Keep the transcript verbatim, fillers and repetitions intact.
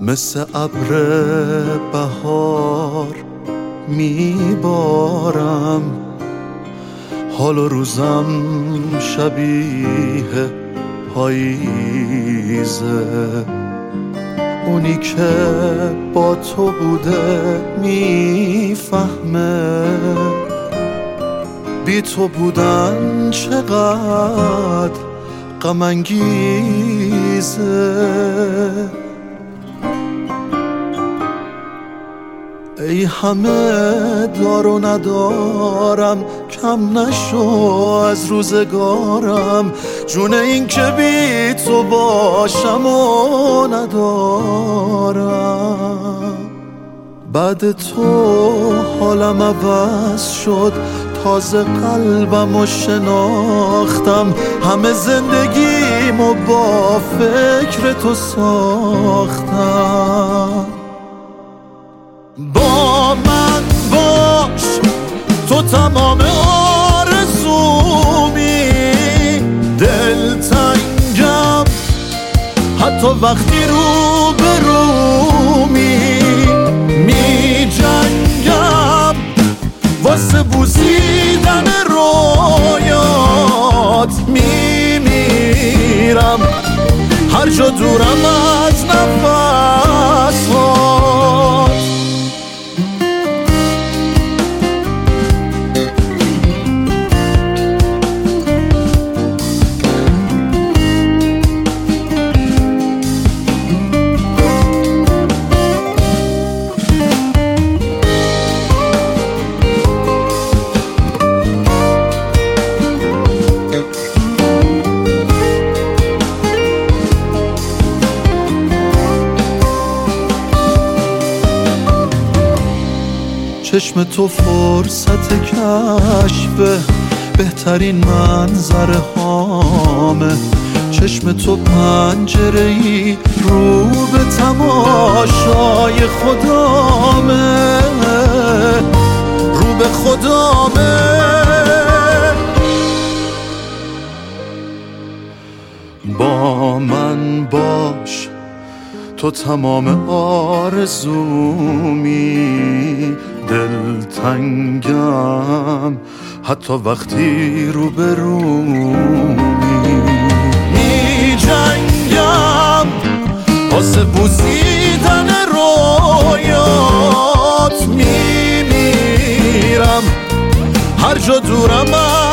مثل ابر بهار میبارم، حال و روزم شبیه پاییزه. اونی که با تو بوده میفهمه بی تو بودن چقدر غم انگیزه. ای همه دار و ندارم، کم نشو از روزگارم، جون این که بی تو باشم و ندارم. بعد تو حالم عوض شد، تازه قلبم و شناختم، همه زندگیمو با فکر تو ساختم. با من باش تو تمام آرزومی، دلتنگم حتی وقتی رو به رومی، می جنگم واسه بوسیدن رویات، می میرم هر جا دورم از نفسات. چشم تو فرصت کشف بهترین منظره هامه، چشم تو پنجره‌ای رو به تماشای خدامه، رو به خدامه. با من باش تو تمام آرزومی، دلتنگم حتی وقتی رو به رومی، می جنگم واسه بوسیدن رویات، می میرم هر جا دورم